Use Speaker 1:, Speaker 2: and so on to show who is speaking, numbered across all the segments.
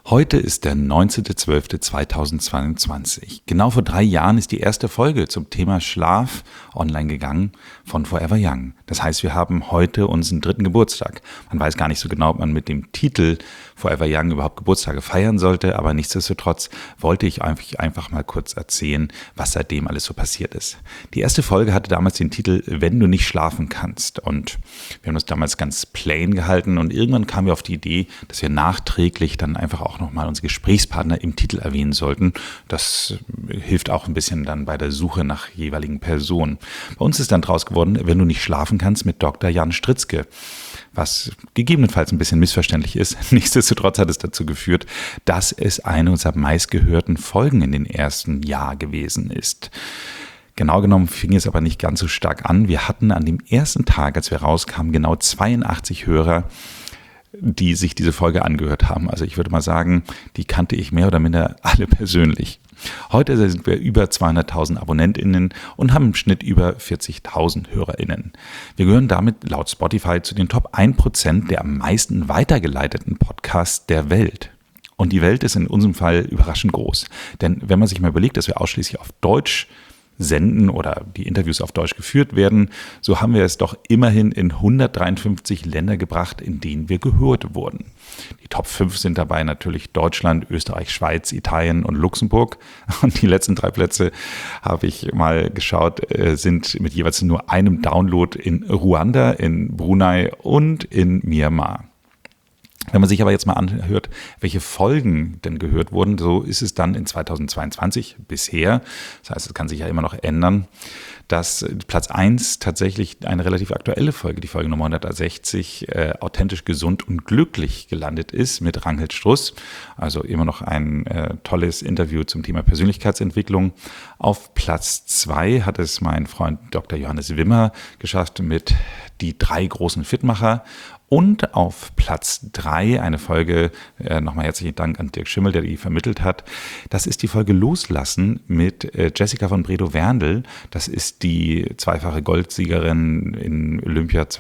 Speaker 1: Heute ist der 19.12.2022. Genau vor 3 Jahren ist die erste Folge zum Thema Schlaf online gegangen von Forever Young. Das heißt, wir haben heute unseren 3. Geburtstag. Man weiß gar nicht so genau, ob man mit dem Titel Forever Young überhaupt Geburtstage feiern sollte, aber nichtsdestotrotz wollte ich einfach mal kurz erzählen, was seitdem alles so passiert ist. Die erste Folge hatte damals den Titel Wenn du nicht schlafen kannst, und wir haben das damals ganz plain gehalten und irgendwann kamen wir auf die Idee, dass wir nachträglich dann einfach auch nochmal unsere Gesprächspartner im Titel erwähnen sollten. Das hilft auch ein bisschen dann bei der Suche nach jeweiligen Personen. Bei uns ist dann draus geworden, Wenn du nicht schlafen kannst, mit Dr. Jan Stritzke, was gegebenenfalls ein bisschen missverständlich ist. Nichtsdestotrotz hat es dazu geführt, dass es eine unserer meistgehörten Folgen in den ersten Jahr gewesen ist. Genau genommen fing es aber nicht ganz so stark an. Wir hatten an dem ersten Tag, als wir rauskamen, genau 82 Hörer, die sich diese Folge angehört haben. Also ich würde mal sagen, die kannte ich mehr oder minder alle persönlich. Heute sind wir über 200.000 AbonnentInnen und haben im Schnitt über 40.000 HörerInnen. Wir gehören damit laut Spotify zu den Top 1% der am meisten weitergeleiteten Podcasts der Welt. Und die Welt ist in unserem Fall überraschend groß. Denn wenn man sich mal überlegt, dass wir ausschließlich auf Deutsch senden oder die Interviews auf Deutsch geführt werden, so haben wir es doch immerhin in 153 Länder gebracht, in denen wir gehört wurden. Die Top 5 sind dabei natürlich Deutschland, Österreich, Schweiz, Italien und Luxemburg. Und die letzten 3 Plätze, habe ich mal geschaut, sind mit jeweils nur einem Download in Ruanda, in Brunei und in Myanmar. Wenn man sich aber jetzt mal anhört, welche Folgen denn gehört wurden, so ist es dann in 2022 bisher, das heißt, es kann sich ja immer noch ändern, dass Platz 1 tatsächlich eine relativ aktuelle Folge, die Folge Nummer 160, authentisch gesund und glücklich gelandet ist mit Ranghild Struss. Also immer noch ein tolles Interview zum Thema Persönlichkeitsentwicklung. Auf Platz 2 hat es mein Freund Dr. Johannes Wimmer geschafft mit Die 3 großen Fitmacher. Und auf Platz 3 eine Folge, nochmal herzlichen Dank an Dirk Schimmel, der die vermittelt hat. Das ist die Folge Loslassen mit Jessica von Bredow-Werndl. Das ist die zweifache Goldsiegerin in Olympia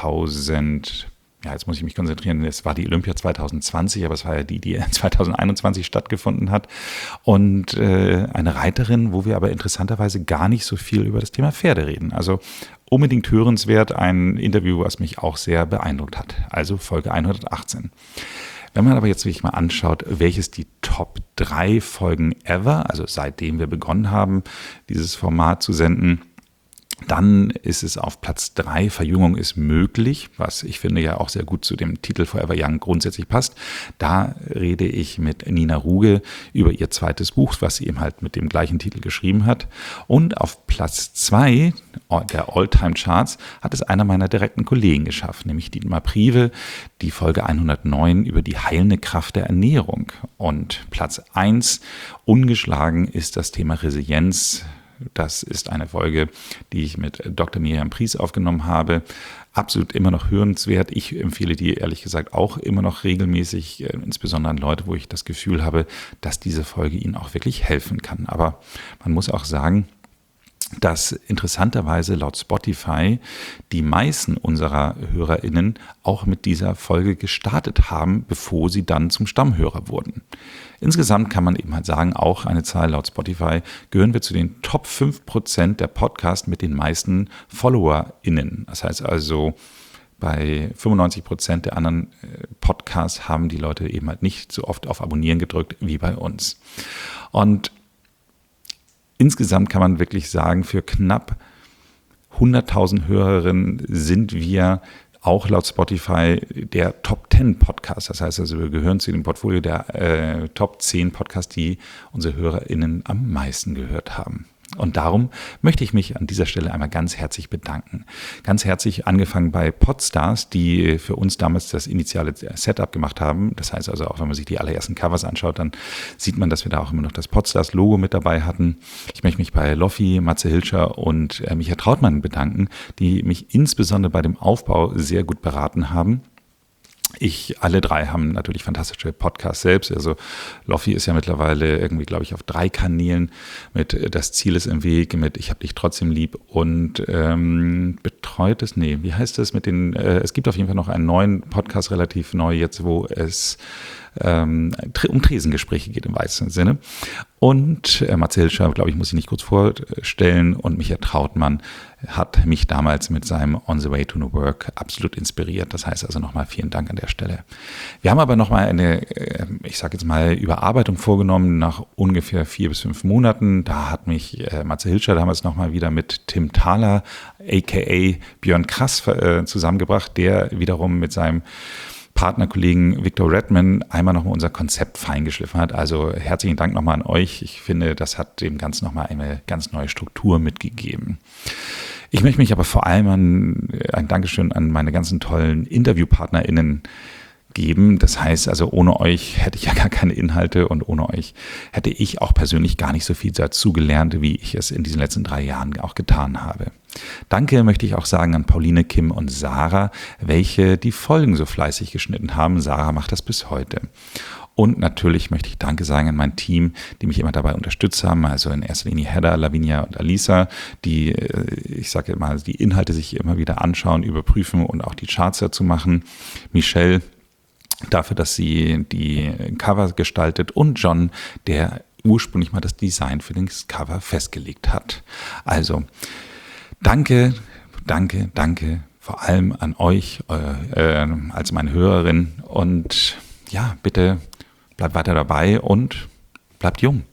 Speaker 1: 2000. Ja, jetzt muss ich mich konzentrieren. Es war die Olympia 2020, aber es war ja die 2021 stattgefunden hat. Und eine Reiterin, wo wir aber interessanterweise gar nicht so viel über das Thema Pferde reden. Also unbedingt hörenswert, ein Interview, was mich auch sehr beeindruckt hat. Also Folge 118. Wenn man aber jetzt wirklich mal anschaut, welches die Top 3 Folgen ever, also seitdem wir begonnen haben, dieses Format zu senden, dann ist es auf Platz 3, Verjüngung ist möglich, was ich finde ja auch sehr gut zu dem Titel Forever Young grundsätzlich passt. Da rede ich mit Nina Ruge über ihr zweites Buch, was sie eben halt mit dem gleichen Titel geschrieben hat. Und auf Platz 2 der All-Time-Charts hat es einer meiner direkten Kollegen geschafft, nämlich Dietmar Prive, die Folge 109 über die heilende Kraft der Ernährung. Und Platz 1, ungeschlagen, ist das Thema Resilienz. Das ist eine Folge, die ich mit Dr. Miriam Pries aufgenommen habe. Absolut immer noch hörenswert. Ich empfehle die ehrlich gesagt auch immer noch regelmäßig, insbesondere an Leute, wo ich das Gefühl habe, dass diese Folge ihnen auch wirklich helfen kann. Aber man muss auch sagen, dass interessanterweise laut Spotify die meisten unserer HörerInnen auch mit dieser Folge gestartet haben, bevor sie dann zum Stammhörer wurden. Insgesamt kann man eben halt sagen, auch eine Zahl laut Spotify, gehören wir zu den Top 5% der Podcasts mit den meisten FollowerInnen. Das heißt also, bei 95% der anderen Podcasts haben die Leute eben halt nicht so oft auf Abonnieren gedrückt wie bei uns. Und insgesamt kann man wirklich sagen, für knapp 100.000 Hörerinnen sind wir auch laut Spotify der Top 10 Podcast. Das heißt also, wir gehören zu dem Portfolio der Top 10 Podcasts, die unsere HörerInnen am meisten gehört haben. Und darum möchte ich mich an dieser Stelle einmal ganz herzlich bedanken. Ganz herzlich angefangen bei Podstars, die für uns damals das initiale Setup gemacht haben. Das heißt also, auch wenn man sich die allerersten Covers anschaut, dann sieht man, dass wir da auch immer noch das Podstars-Logo mit dabei hatten. Ich möchte mich bei Loffi, Matze Hilscher und Micha Trautmann bedanken, die mich insbesondere bei dem Aufbau sehr gut beraten haben. Alle drei haben natürlich fantastische Podcasts selbst. Also Loffi ist ja mittlerweile irgendwie, glaube ich, auf 3 Kanälen mit Das Ziel ist im Weg, mit Ich hab dich trotzdem lieb und Betreutes, wie heißt das mit den, es gibt auf jeden Fall noch einen neuen Podcast, relativ neu jetzt, wo es um Tresengespräche geht im weitesten Sinne. Und Matze Hilscher, glaube ich, muss ich nicht kurz vorstellen. Und Michael Trautmann hat mich damals mit seinem On the Way to New Work absolut inspiriert. Das heißt also nochmal vielen Dank an der Stelle. Wir haben aber nochmal eine, ich sage jetzt mal, Überarbeitung vorgenommen nach ungefähr 4 bis 5 Monaten. Da hat mich Matze Hilscher damals nochmal wieder mit Tim Thaler, a.k.a. Björn Krass, zusammengebracht, der wiederum mit seinem Partnerkollegen Victor Redman einmal nochmal unser Konzept feingeschliffen hat. Also herzlichen Dank nochmal an euch. Ich finde, das hat dem Ganzen nochmal eine ganz neue Struktur mitgegeben. Ich möchte mich aber vor allem ein Dankeschön an meine ganzen tollen InterviewpartnerInnen geben. Das heißt also, ohne euch hätte ich ja gar keine Inhalte und ohne euch hätte ich auch persönlich gar nicht so viel dazu gelernt, wie ich es in diesen letzten 3 Jahren auch getan habe. Danke möchte ich auch sagen an Pauline, Kim und Sarah, welche die Folgen so fleißig geschnitten haben. Sarah macht das bis heute. Und natürlich möchte ich Danke sagen an mein Team, die mich immer dabei unterstützt haben, also in erster Linie Hedda, Lavinia und Alisa, die, ich sage immer, die Inhalte sich immer wieder anschauen, überprüfen und auch die Charts dazu machen. Michelle dafür, dass sie die Cover gestaltet und John, der ursprünglich mal das Design für das Cover festgelegt hat. Also danke, danke, danke vor allem an euch als meine Hörerin und ja, bitte bleibt weiter dabei und bleibt jung.